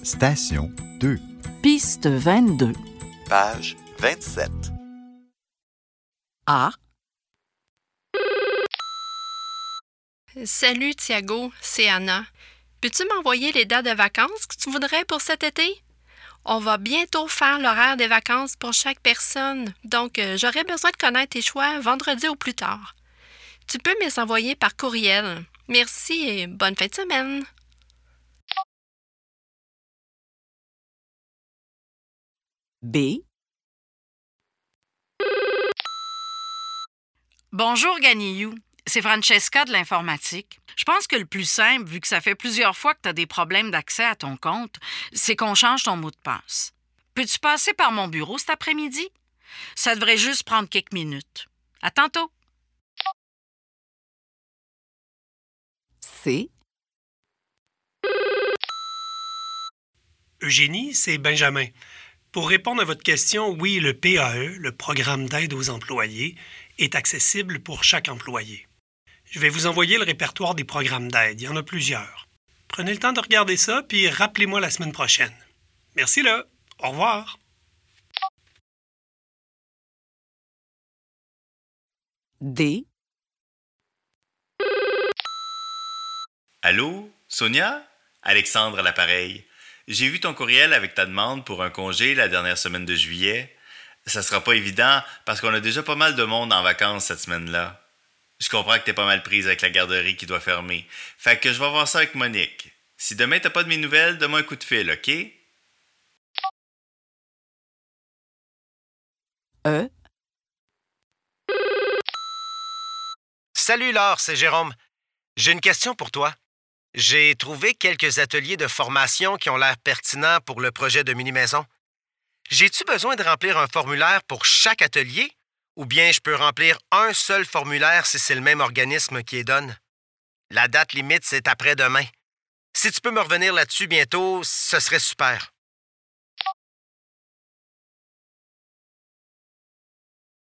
Station 2. Piste 22. Page 27. A. Salut Thiago, c'est Anna. Peux-tu m'envoyer les dates de vacances que tu voudrais pour cet été? On va bientôt faire l'horaire des vacances pour chaque personne, donc j'aurais besoin de connaître tes choix vendredi au plus tard. Tu peux me les envoyer par courriel. Merci et bonne fin de semaine. B. Bonjour Ganiyou, c'est Francesca de l'informatique. Je pense que le plus simple, vu que ça fait plusieurs fois que tu as des problèmes d'accès à ton compte, c'est qu'on change ton mot de passe. Peux-tu passer par mon bureau cet après-midi? Ça devrait juste prendre quelques minutes. À tantôt! C. Eugénie, c'est Benjamin. Pour répondre à votre question, oui, le PAE, le Programme d'aide aux employés, est accessible pour chaque employé. Je vais vous envoyer le répertoire des programmes d'aide. Il y en a plusieurs. Prenez le temps de regarder ça, puis rappelez-moi la semaine prochaine. Merci là. Au revoir. D. Allô, Sonia? Alexandre à l'appareil. J'ai vu ton courriel avec ta demande pour un congé la dernière semaine de juillet. Ça sera pas évident parce qu'on a déjà pas mal de monde en vacances cette semaine-là. Je comprends que t'es pas mal prise avec la garderie qui doit fermer. Fait que je vais voir ça avec Monique. Si demain t'as pas de mes nouvelles, donne-moi un coup de fil, OK? E. Salut Laure, c'est Jérôme. J'ai une question pour toi. J'ai trouvé quelques ateliers de formation qui ont l'air pertinents pour le projet de mini-maison. J'ai-tu besoin de remplir un formulaire pour chaque atelier? Ou bien je peux remplir un seul formulaire si c'est le même organisme qui les donne? La date limite, c'est après-demain. Si tu peux me revenir là-dessus bientôt, ce serait super.